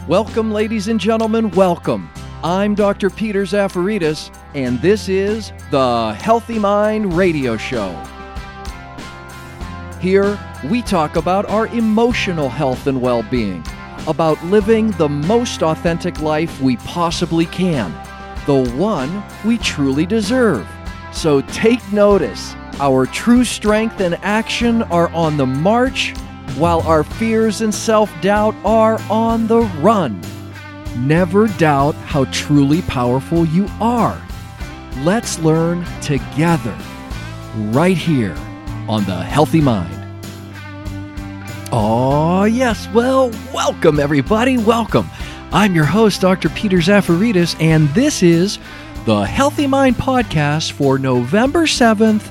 Welcome, ladies and gentlemen, welcome. I'm Dr. Peter Zafaridis, and this is the Healthy Mind Radio Show. Here, we talk about our emotional health and well-being, about living the most authentic life we possibly can, the one we truly deserve. So take notice. Our true strength and action are on the march, while our fears and self-doubt are on the run. Never doubt how truly powerful you are. Let's learn together, right here on The Healthy Mind. Oh, yes. Well, welcome, everybody. Welcome. I'm your host, Dr. Peter Zafaridis, and this is the Healthy Mind Podcast for November 7th,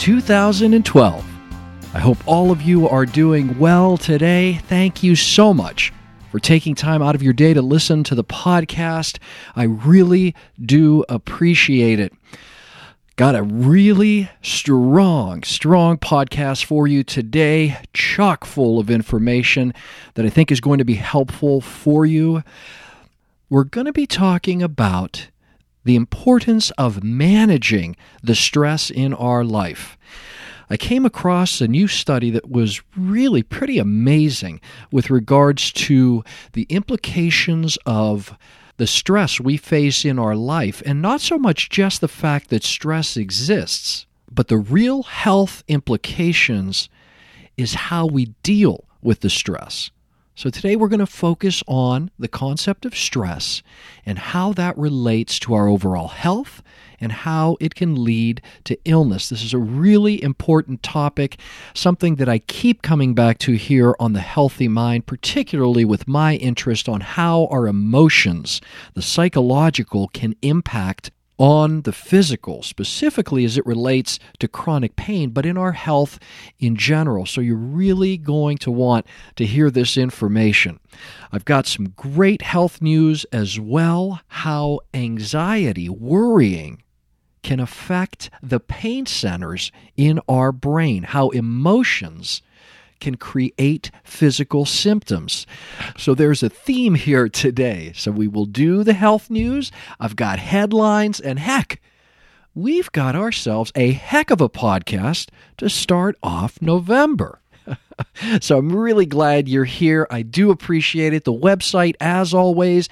2012. I hope all of you are doing well today. Thank you so much for taking time out of your day to listen to the podcast. I really do appreciate it. Got a really strong podcast for you today, chock full of information that I think is going to be helpful for you. We're going to be talking about the importance of managing the stress in our life. I came across a new study that was really pretty amazing with regards to the implications of the stress we face in our life, and not so much just the fact that stress exists, but the real health implications is how we deal with the stress. So today we're going to focus on the concept of stress and how that relates to our overall health and how it can lead to illness. This is a really important topic, something that I keep coming back to here on The Healthy Mind, particularly with my interest on how our emotions, the psychological, can impact on the physical, specifically as it relates to chronic pain, but in our health in general. So you're really going to want to hear this information. I've got some great health news as well, how anxiety, worrying, can affect the pain centers in our brain, how emotions can create physical symptoms. So there's a theme here today. So we will do the health news. I've got headlines, and heck, we've got ourselves a heck of a podcast to start off November. So I'm really glad you're here. I do appreciate it. The website, as always,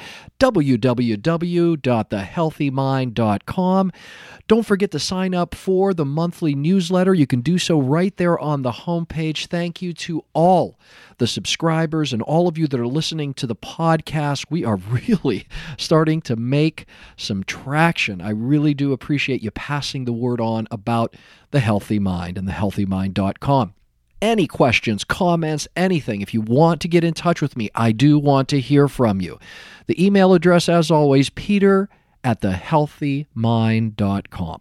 www.thehealthymind.com. Don't forget to sign up for the monthly newsletter. You can do so right there on the homepage. Thank you to all the subscribers and all of you that are listening to the podcast. We are really starting to make some traction. I really do appreciate you passing the word on about The Healthy Mind and thehealthymind.com. Any questions, comments, anything, if you want to get in touch with me, I do want to hear from you. The email address, as always, peter@thehealthymind.com.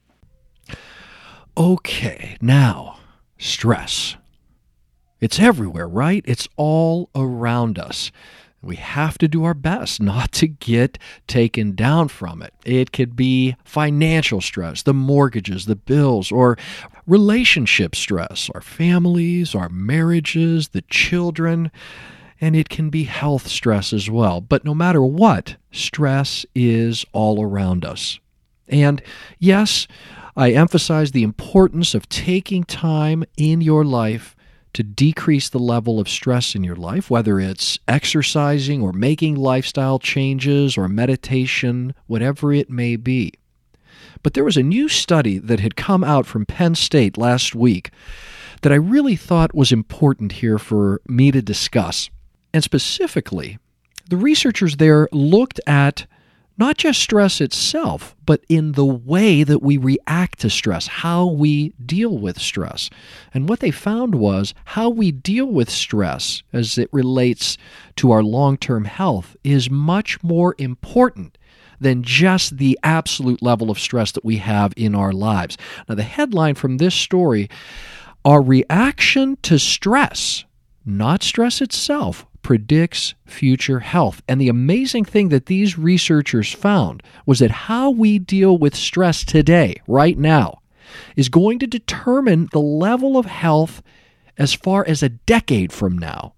Okay, now, stress. It's everywhere, right? It's all around us. We have to do our best not to get taken down from it. It could be financial stress, the mortgages, the bills, or relationship stress, our families, our marriages, the children, and it can be health stress as well. But no matter what, stress is all around us. And yes, I emphasize the importance of taking time in your life to decrease the level of stress in your life, whether it's exercising or making lifestyle changes or meditation, whatever it may be. But there was a new study that had come out from Penn State last week that I really thought was important here for me to discuss. And specifically, the researchers there looked at not just stress itself, but in the way that we react to stress, how we deal with stress. And what they found was how we deal with stress as it relates to our long-term health is much more important than just the absolute level of stress that we have in our lives. Now, the headline from this story, our reaction to stress, not stress itself, predicts future health. And the amazing thing that these researchers found was that how we deal with stress today, right now, is going to determine the level of health as far as a decade from now.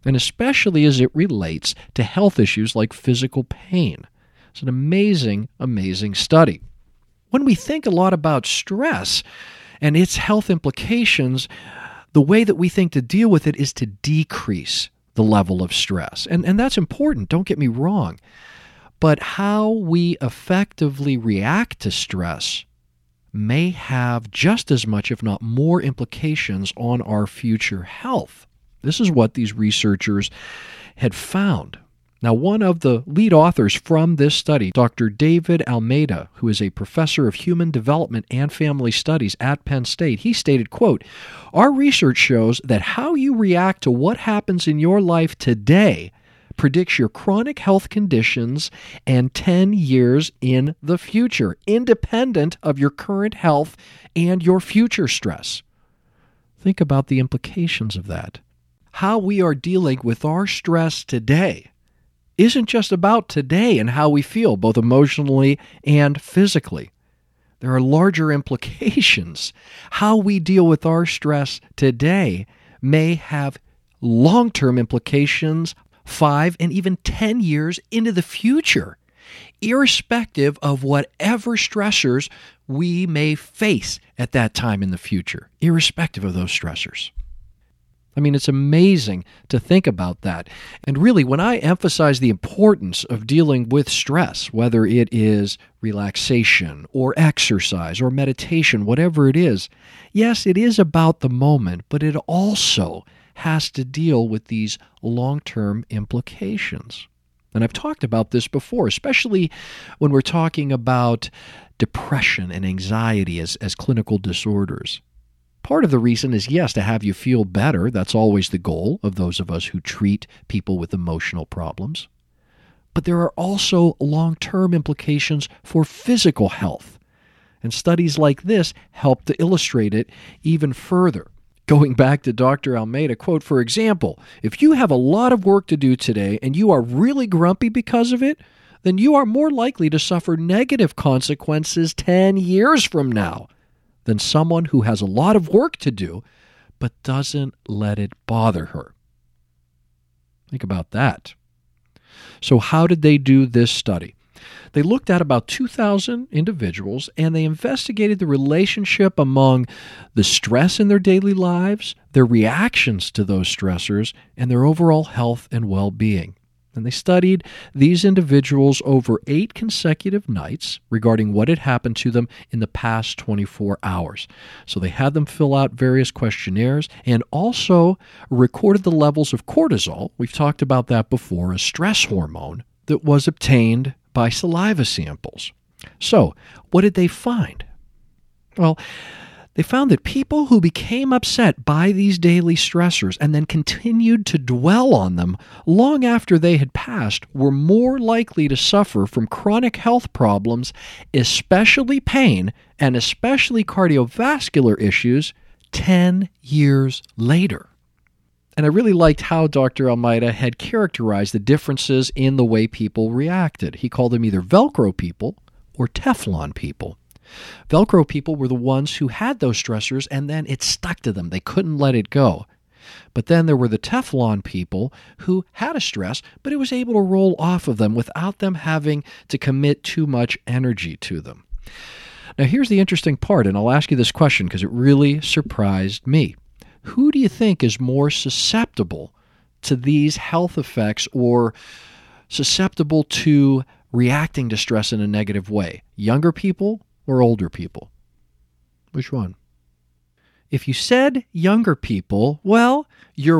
and especially as it relates to health issues like physical pain. It's an amazing, amazing study. When we think a lot about stress and its health implications, the way that we think to deal with it is to decrease the level of stress. And that's important, don't get me wrong. But how we effectively react to stress may have just as much, if not more, implications on our future health. This is what these researchers had found. Now, one of the lead authors from this study, Dr. David Almeida, who is a professor of human development and family studies at Penn State, he stated, quote, "Our research shows that how you react to what happens in your life today predicts your chronic health conditions and 10 years in the future, independent of your current health and your future stress." Think about the implications of that. How we are dealing with our stress today isn't just about today and how we feel, both emotionally and physically. There are larger implications. How we deal with our stress today may have long-term implications 5 and even 10 years into the future, irrespective of whatever stressors we may face at that time in the future, irrespective of those stressors. I mean, it's amazing to think about that. And really, when I emphasize the importance of dealing with stress, whether it is relaxation or exercise or meditation, whatever it is, yes, it is about the moment, but it also has to deal with these long-term implications. And I've talked about this before, especially when we're talking about depression and anxiety as clinical disorders. Part of the reason is, yes, to have you feel better. That's always the goal of those of us who treat people with emotional problems. But there are also long-term implications for physical health. And studies like this help to illustrate it even further. Going back to Dr. Almeida, quote, "For example, if you have a lot of work to do today and you are really grumpy because of it, then you are more likely to suffer negative consequences 10 years from now than someone who has a lot of work to do but doesn't let it bother her." Think about that. So how did they do this study? They looked at about 2,000 individuals, and they investigated the relationship among the stress in their daily lives, their reactions to those stressors, and their overall health and well-being. And they studied these individuals over 8 consecutive nights regarding what had happened to them in the past 24 hours. So they had them fill out various questionnaires and also recorded the levels of cortisol. We've talked about that before, a stress hormone that was obtained by saliva samples. So, what did they find? Well, they found that people who became upset by these daily stressors and then continued to dwell on them long after they had passed were more likely to suffer from chronic health problems, especially pain and especially cardiovascular issues, 10 years later. And I really liked how Dr. Almeida had characterized the differences in the way people reacted. He called them either Velcro people or Teflon people. Velcro people were the ones who had those stressors and then it stuck to them. They couldn't let it go. But then there were the Teflon people who had a stress, but it was able to roll off of them without them having to commit too much energy to them. Now here's the interesting part, and I'll ask you this question because it really surprised me. Who do you think is more susceptible to these health effects or susceptible to reacting to stress in a negative way? Younger people or older people? Which one? If you said younger people, well, you're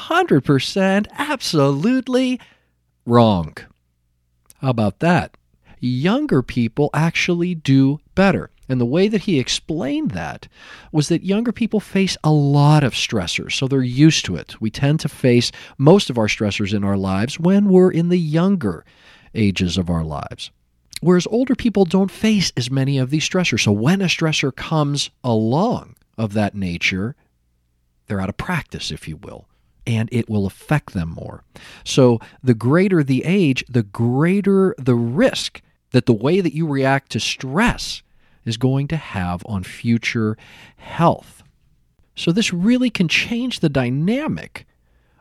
100% absolutely wrong. How about that? Younger people actually do better. And the way that he explained that was that younger people face a lot of stressors, so they're used to it. We tend to face most of our stressors in our lives when we're in the younger ages of our lives. Whereas older people don't face as many of these stressors. So when a stressor comes along of that nature, they're out of practice, if you will, and it will affect them more. So the greater the age, the greater the risk that the way that you react to stress is going to have on future health. So this really can change the dynamic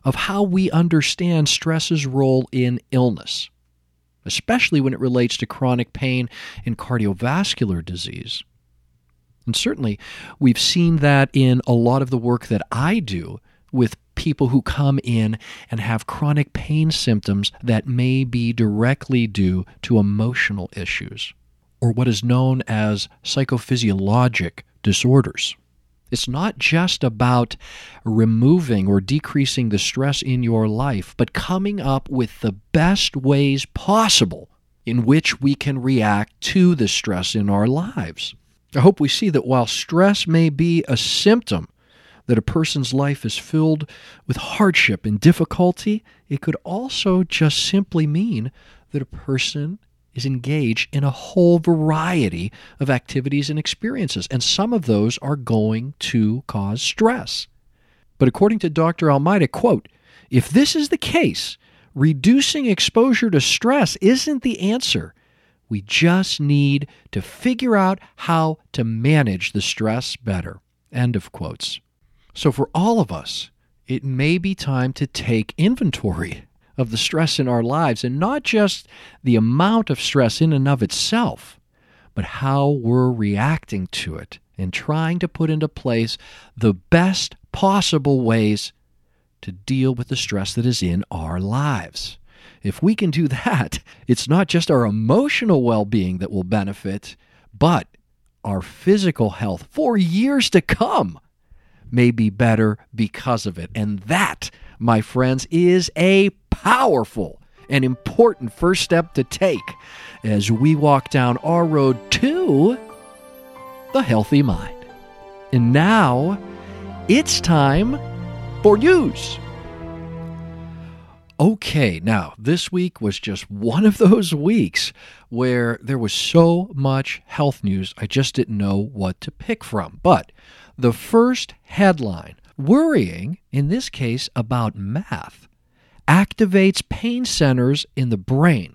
of how we understand stress's role in illness, especially when it relates to chronic pain and cardiovascular disease. And certainly, we've seen that in a lot of the work that I do with people who come in and have chronic pain symptoms that may be directly due to emotional issues, or what is known as psychophysiologic disorders. It's not just about removing or decreasing the stress in your life, but coming up with the best ways possible in which we can react to the stress in our lives. I hope we see that while stress may be a symptom that a person's life is filled with hardship and difficulty, it could also just simply mean that a person is engaged in a whole variety of activities and experiences, and some of those are going to cause stress. But according to Dr. Almeida, quote, "If this is the case, reducing exposure to stress isn't the answer. We just need to figure out how to manage the stress better." End of quotes. So for all of us, it may be time to take inventory of the stress in our lives, and not just the amount of stress in and of itself, but how we're reacting to it and trying to put into place the best possible ways to deal with the stress that is in our lives. If we can do that, it's not just our emotional well-being that will benefit, but our physical health for years to come may be better because of it. And that, my friends, is a powerful and important first step to take as we walk down our road to the healthy mind. And now, it's time for news. Okay, now, this week was just one of those weeks where there was so much health news, I just didn't know what to pick from. But the first headline, worrying, in this case about math, activates pain centers in the brain.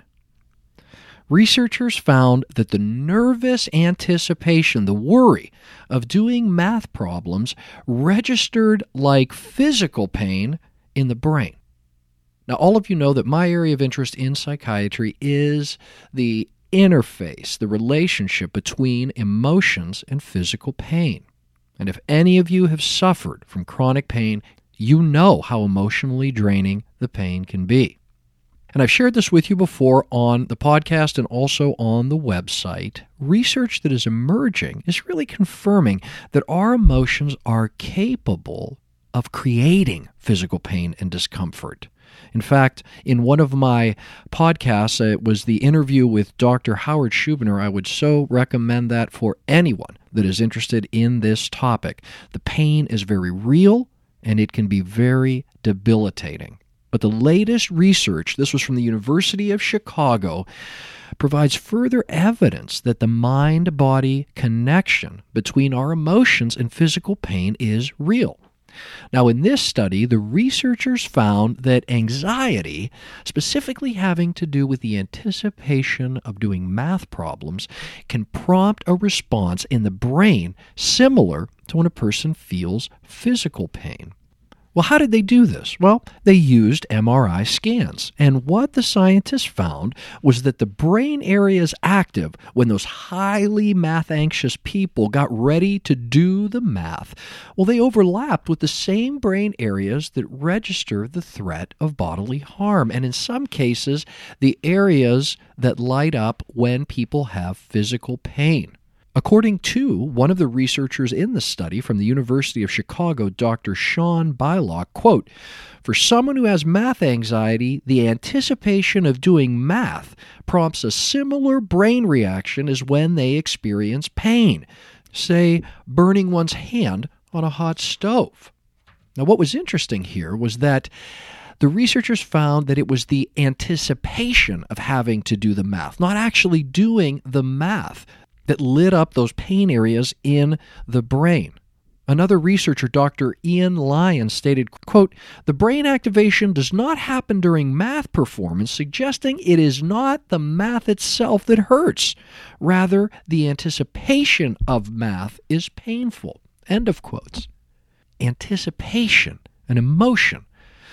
Researchers found that the nervous anticipation, the worry of doing math problems, registered like physical pain in the brain. Now, all of you know that my area of interest in psychiatry is the interface, the relationship between emotions and physical pain. And if any of you have suffered from chronic pain, you know how emotionally draining the pain can be. And I've shared this with you before on the podcast and also on the website. Research that is emerging is really confirming that our emotions are capable of creating physical pain and discomfort. In fact, in one of my podcasts, it was the interview with Dr. Howard Schubiner. I would so recommend that for anyone that is interested in this topic. The pain is very real, and it can be very debilitating. But the latest research, this was from the University of Chicago, provides further evidence that the mind-body connection between our emotions and physical pain is real. Now, in this study, the researchers found that anxiety, specifically having to do with the anticipation of doing math problems, can prompt a response in the brain similar to when a person feels physical pain. Well, how did they do this? Well, they used MRI scans. And what the scientists found was that the brain areas active when those highly math-anxious people got ready to do the math, well, they overlapped with the same brain areas that register the threat of bodily harm. And in some cases, the areas that light up when people have physical pain. According to one of the researchers in the study from the University of Chicago, Dr. Sean Bylock, quote, "For someone who has math anxiety, the anticipation of doing math prompts a similar brain reaction as when they experience pain, say burning one's hand on a hot stove." Now, what was interesting here was that the researchers found that it was the anticipation of having to do the math, not actually doing the math, that lit up those pain areas in the brain. Another researcher, Dr. Ian Lyon, stated, quote, "The brain activation does not happen during math performance, suggesting it is not the math itself that hurts. Rather, the anticipation of math is painful." End of quotes. Anticipation, an emotion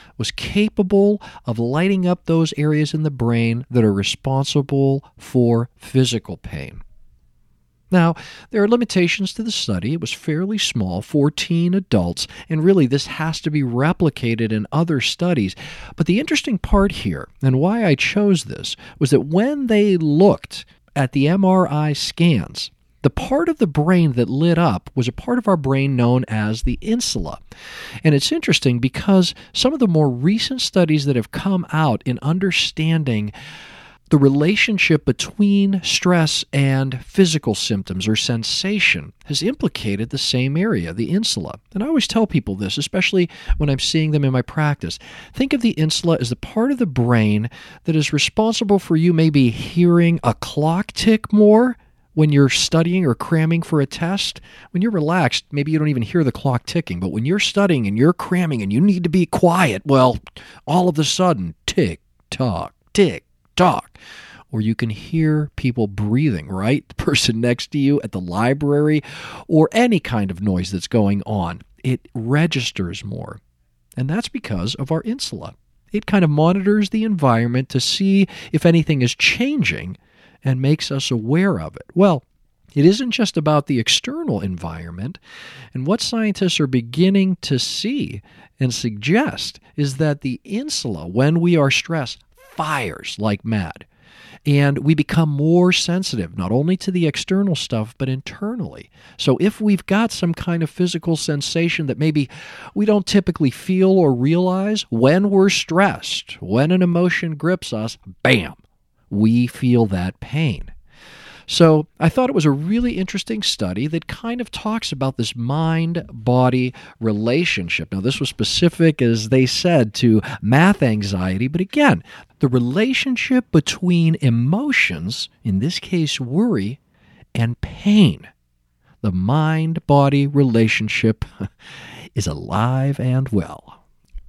was capable of lighting up those areas in the brain that are responsible for physical pain. Now, there are limitations to the study. It was fairly small, 14 adults, and really this has to be replicated in other studies. But the interesting part here, and why I chose this, was that when they looked at the MRI scans, the part of the brain that lit up was a part of our brain known as the insula. And it's interesting because some of the more recent studies that have come out in understanding the relationship between stress and physical symptoms or sensation has implicated the same area, the insula. And I always tell people this, especially when I'm seeing them in my practice. Think of the insula as the part of the brain that is responsible for you maybe hearing a clock tick more when you're studying or cramming for a test. When you're relaxed, maybe you don't even hear the clock ticking. But when you're studying and you're cramming and you need to be quiet, well, all of a sudden, tick, tock, tick, talk. Or you can hear people breathing, right? The person next to you at the library, or any kind of noise that's going on. It registers more. And that's because of our insula. It kind of monitors the environment to see if anything is changing and makes us aware of it. Well, it isn't just about the external environment. And what scientists are beginning to see and suggest is that the insula, when we are stressed, fires like mad. And we become more sensitive, not only to the external stuff, but internally. So if we've got some kind of physical sensation that maybe we don't typically feel or realize, when we're stressed, when an emotion grips us, bam, we feel that pain. So I thought it was a really interesting study that kind of talks about this mind-body relationship. Now, this was specific, as they said, to math anxiety, but again, the relationship between emotions, in this case worry, and pain. The mind-body relationship is alive and well.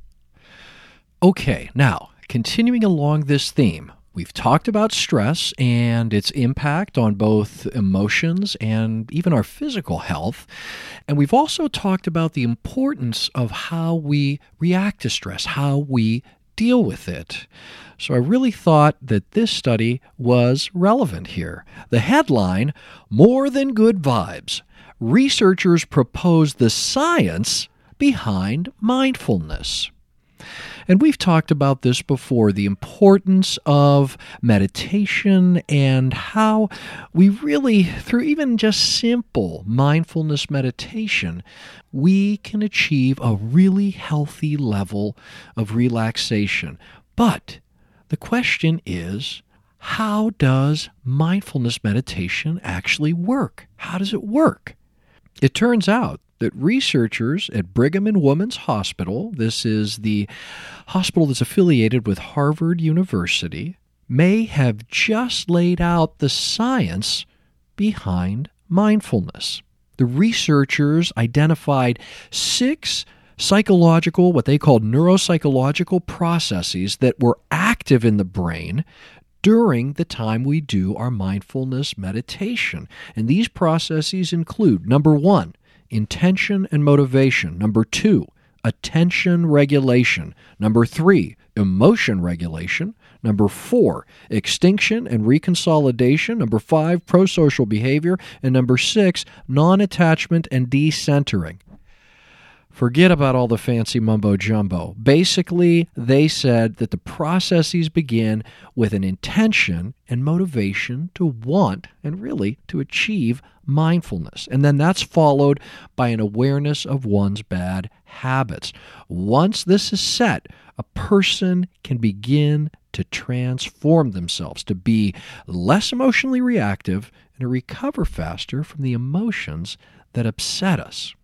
Okay, now, continuing along this theme, we've talked about stress and its impact on both emotions and even our physical health. And we've also talked about the importance of how we react to stress, how we deal with it. So I really thought that this study was relevant here. The headline, More Than Good Vibes. Researchers propose the science behind mindfulness. And we've talked about this before, the importance of meditation and how we really, through even just simple mindfulness meditation, we can achieve a really healthy level of relaxation. But the question is, how does mindfulness meditation actually work? How does it work? It turns out that researchers at Brigham and Women's Hospital, this is the hospital that's affiliated with Harvard University, may have just laid out the science behind mindfulness. The researchers identified 6 psychological, what they called neuropsychological processes that were active in the brain during the time we do our mindfulness meditation. And these processes include, number 1, intention and motivation. Number 2, attention regulation. Number 3, emotion regulation. Number 4, extinction and reconsolidation. Number 5, prosocial behavior. And number 6, non-attachment and decentering. Forget about all the fancy mumbo-jumbo. Basically, they said that the processes begin with an intention and motivation to want and really to achieve mindfulness. And then that's followed by an awareness of one's bad habits. Once this is set, a person can begin to transform themselves, to be less emotionally reactive and to recover faster from the emotions that upset us.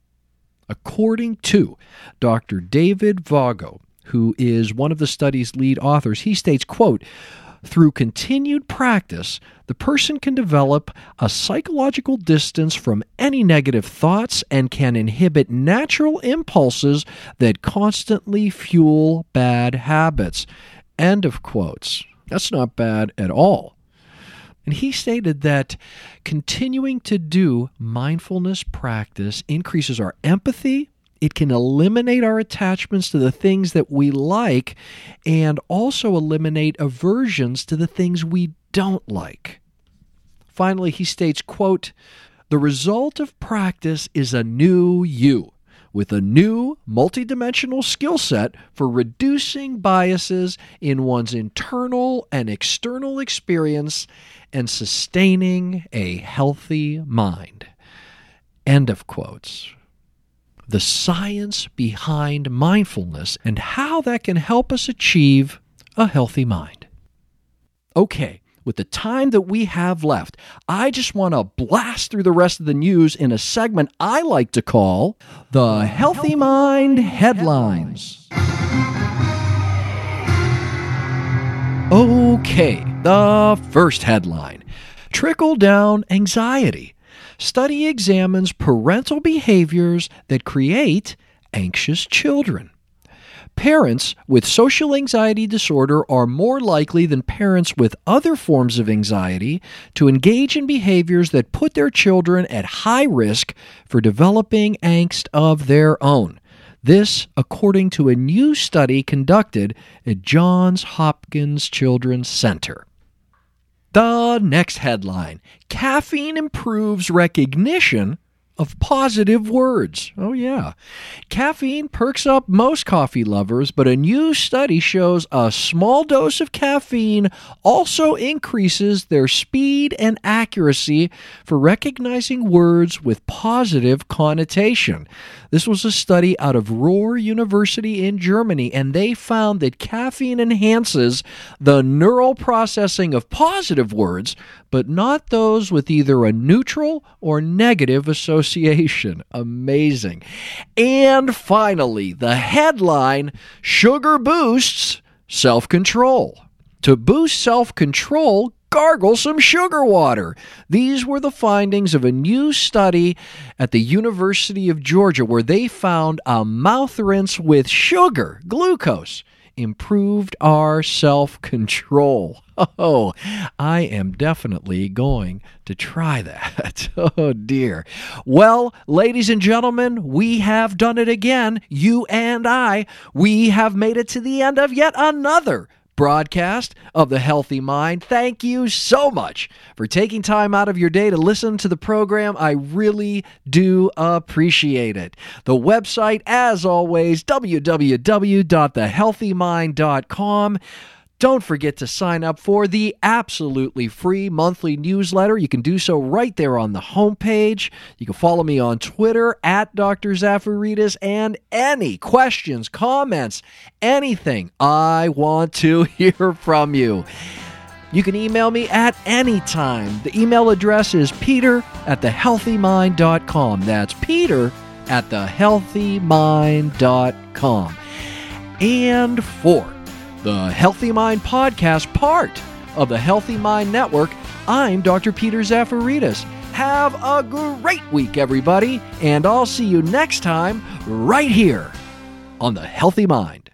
According to Dr. David Vago, who is one of the study's lead authors, he states, quote, through continued practice, the person can develop a psychological distance from any negative thoughts and can inhibit natural impulses that constantly fuel bad habits. End of quotes. That's not bad at all. And he stated that continuing to do mindfulness practice increases our empathy, It can eliminate our attachments to the things that we like and also eliminate aversions to the things we don't like. Finally, he states, quote, "The result of practice is a new you, with a new multidimensional skill set for reducing biases in one's internal and external experience and sustaining a healthy mind." End of quotes. The science behind mindfulness and how that can help us achieve a healthy mind. Okay, with the time that we have left, I just want to blast through the rest of the news in a segment I like to call the Healthy Mind Headlines. Okay, the first headline: Trickle-down anxiety. Study examines parental behaviors that create anxious children. Parents with social anxiety disorder are more likely than parents with other forms of anxiety to engage in behaviors that put their children at high risk for developing angst of their own. This, according to a new study conducted at Johns Hopkins Children's Center. The next headline: Caffeine improves recognition of positive words. Oh yeah. Caffeine perks up most coffee lovers, but a new study shows a small dose of caffeine also increases their speed and accuracy for recognizing words with positive connotation. This was a study out of Ruhr University in Germany, and they found that caffeine enhances the neural processing of positive words, but not those with either a neutral or negative association. Amazing. And finally, the headline: Sugar boosts self-control. To boost self-control, gargle some sugar water. These were the findings of a new study at the University of Georgia, where they found a mouth rinse with sugar, glucose, improved our self-control. Oh, I am definitely going to try that. Oh, dear. Well, ladies and gentlemen, we have done it again. You and I. We have made it to the end of yet another broadcast of The Healthy Mind. Thank you so much for taking time out of your day to listen to the program. I really do appreciate it. The website, as always, www.thehealthymind.com. Don't forget to sign up for the absolutely free monthly newsletter. You can do so right there on the homepage. You can follow me on Twitter at Dr. Zafaridis, and any questions, comments, anything, I want to hear from you. You can email me at any time. The email address is peter@thehealthymind.com. That's peter@thehealthymind.com. And for the Healthy Mind Podcast, part of the Healthy Mind Network, I'm Dr. Peter Zafaridis. Have a great week, everybody, and I'll see you next time right here on the Healthy Mind.